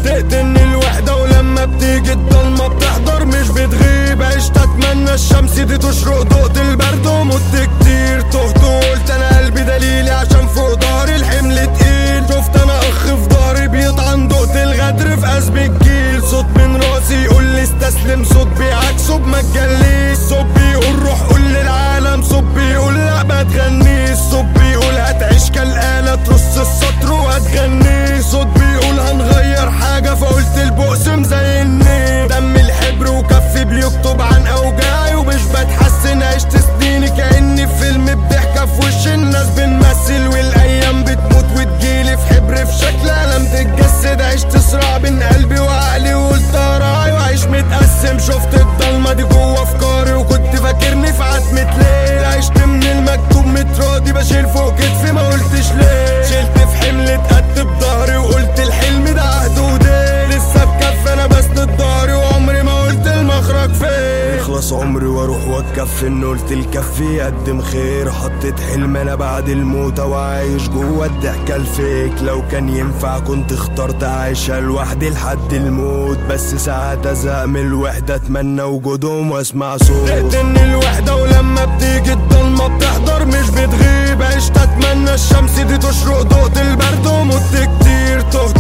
تقتلني الوحدة ولما بتيجي الضلمة بتحضر مش بتغيب. عشت اتمنى الشمس دي تشرق، دقت البرد ومت كتير. تهت وقلت انا قلبي دليلي عشان فوق ضهري الحمل تقيل. شفت انا اخ في ضهري بيطعن، دقت الغدر في قلب الجيل. صوت من راسي يقول لي استسلم، صوت بيعكسه بما تجليش. صوت بيقول روح قول للعالم، صوت بيقول لا ما تغنيش. صوت بيقول هتعيش كالآلة ترص السطر وهتغني. صوت بيقول هنغير حاجة فقلت البؤس مزيني. دم الحبر وكفي بيكتب عن اوجاعي ومش بتحسن. عشت سنيني كأني في فيلم بضحكة في وش الناس بنمثل، والايام بتموت وتجيلي في حبر في شكل قلم تتجسد. عشت صراع بين قلبي وعقلي وقلت راعي وعيش متقسم. شفت الضلمة دي جوه افكاري وكنت فاكرني في عتمة ليل. عشت من المكتوب متراضي بشيل فوق كتفي ما قلتش ليه. شلت في حمل اتقدت بضهري وقلت الحلم ده عهد ودين. لسه بكف انا بسند ضهري وعمري ما قلت المخرج فين. يخلص عمري واروح واتكفن، قلت الكف يقدم خير. حطيت حلم انا بعد الموت وعايش جوه الضحكة الفيك. لو كان ينفع كنت اخترت عايشة لوحدي لحد الموت، بس ساعات ازهق من الوحدة اتمنى وجودهم واسمع صوت. تقتلني الوحدة ولما بتيجي الضلمة بتحضر مش بتغيب. عشت اتمنى الشمس دي تشرق، دقت البرد ومت كتير. تهت